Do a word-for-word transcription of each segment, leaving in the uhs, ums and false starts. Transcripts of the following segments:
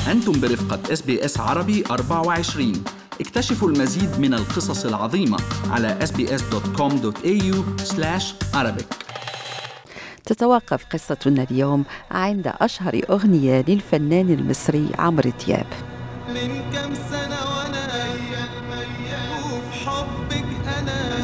أنتم برفقة إس بي إس عربي أربعة وعشرين. اكتشفوا المزيد من القصص العظيمة على إس بي إس دوت كوم دوت إيه يو سلاش عربيك. تتوقف قصتنا اليوم عند أشهر أغنية للفنان المصري عمرو دياب. من كم سنة وأنا وفي حبك أنا.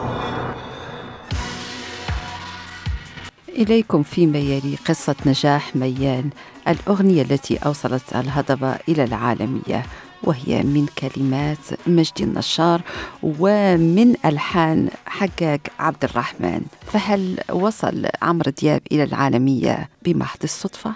إليكم فيما يلي قصة نجاح ميال، الأغنية التي أوصلت الهضبة إلى العالمية، وهي من كلمات مجدي النشار ومن ألحان حجاج عبد الرحمن. فهل وصل عمرو دياب إلى العالمية بمحض الصدفة؟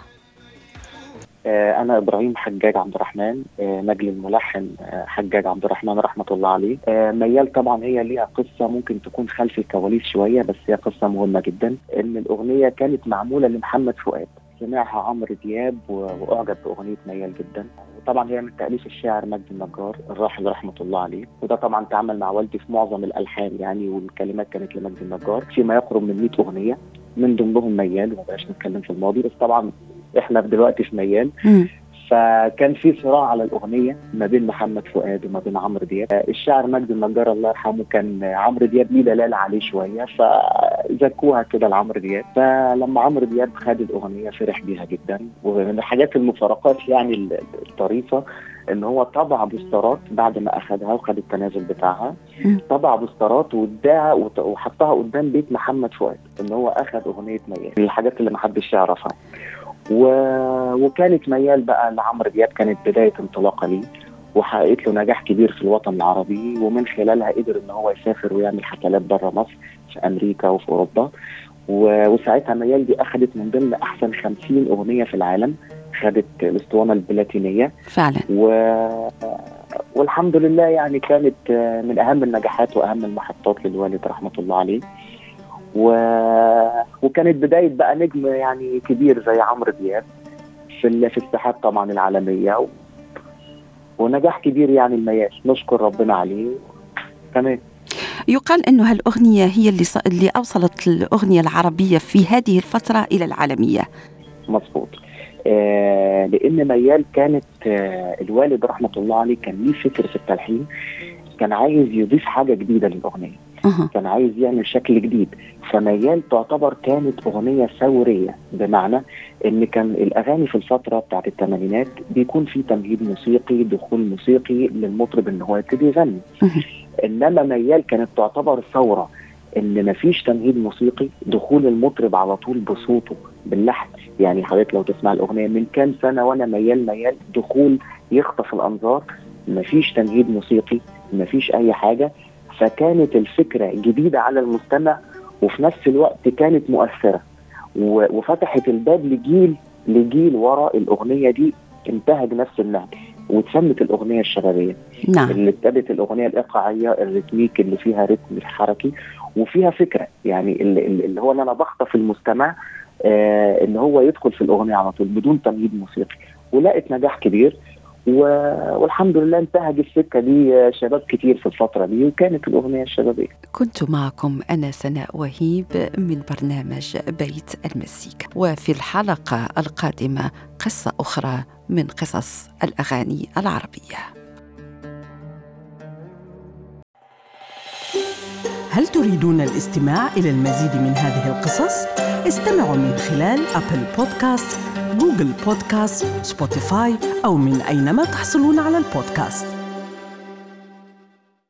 أنا إبراهيم حجاج عبد الرحمن، نجل الملحن حجاج عبد الرحمن رحمة الله عليه. ميال طبعا هي ليها قصة ممكن تكون خلف الكواليس شوية، بس هي قصة مهمة جدا. إن الأغنية كانت معمولة لمحمد فؤاد، سمعها عمرو دياب وأعجب بأغنية ميال جدا. وطبعا هي من تأليف الشاعر مجدي النجار الراحل رحمة الله عليه، وده طبعا تعامل مع والدي في معظم الألحان يعني، والكلمات كانت لمجدي النجار. فيما يقرب من مئة أغنية من ضمنهم ميال، وما بقاش نتكلم في الماضي، بس طبعا احنا دلوقتي في ميال. فكان في صراع على الأغنية ما بين محمد فؤاد وما بين عمرو دياب. الشاعر مجدي النجار الله يرحمه كان عمرو دياب ليه دلالة عليه شوية، فزكوها كده لعمرو دياب. فلما عمرو دياب خد الأغنية فرح بيها جدا. ومن الحاجات المفارقات يعني الطريفة ان هو طبع بوسترات بعد ما اخذها وخد التنازل بتاعها، طبع بوسترات واداها وحطها قدام بيت محمد فؤاد ان هو اخذ أغنية ميال. من الحاجات اللي محدش يعرفها. و... وكانت ميال بقى لعمرو دياب كانت بداية انطلاقة ليه، وحققت له نجاح كبير في الوطن العربي، ومن خلالها قدر ان هو يسافر ويعمل حفلات بره مصر في امريكا وفي اوروبا. و... وساعتها ميال دي اخذت من ضمن احسن خمسين اغنية في العالم، خدت الاسطوانة البلاتينية فعلا. و... والحمد لله يعني كانت من اهم النجاحات واهم المحطات للوالد رحمة الله عليه. و... وكانت بداية بقى نجم يعني كبير زي عمرو دياب في ال... في الساحات طبعا العالمية، و... ونجاح كبير يعني الميال، نشكر ربنا عليه. تمام. يقال أنه هالأغنية هي اللي, ص... اللي أوصلت الأغنية العربية في هذه الفترة إلى العالمية. مظبوط. آه لأن ميال كانت آه الوالد رحمة الله عليه كان ليه فكر في التلحين، كان عايز يضيف حاجة جديدة للأغنية. أه. كان عايز يعمل شكل جديد. فميال تعتبر كانت أغنية ثورية، بمعنى إن كان الأغاني في الفترة بتاعت الثمانينات بيكون في تمهيد موسيقي، دخول موسيقي للمطرب إن هو يبتدي يغني. أه. إنما ميال كانت تعتبر ثورة، إن مفيش تمهيد موسيقي، دخول المطرب على طول بصوته باللحن. يعني حضرتك لو تسمع الأغنية من كام سنة وأنا ميال ميال، دخول يخطف الأنظار، مفيش تمهيد موسيقي، مفيش أي حاجة. فكانت الفكرة جديدة على المستمع، وفي نفس الوقت كانت مؤثرة، وفتحت الباب لجيل لجيل وراء الأغنية دي انتهج نفس النهج، وتسمت الأغنية الشبابية. نعم. اللي ابتدت الأغنية الإيقاعية الريتميك اللي فيها رتم حركي وفيها فكرة، يعني اللي, اللي هو أنا بخطف المستمع آه إن هو يدخل في الأغنية على طول بدون تمهيد موسيقي، ولقت نجاح كبير. والحمد لله انتهج السكة دي شباب كتير في الفترة دي، وكانت الأغنية الشبابية. كنت معكم أنا سناء وهيب من برنامج بيت المزيكا، وفي الحلقة القادمة قصة أخرى من قصص الأغاني العربية. هل تريدون الاستماع إلى المزيد من هذه القصص؟ استمعوا من خلال أبل بودكاست، جوجل بودكاست، سبوتيفاي أو من أينما تحصلون على البودكاست.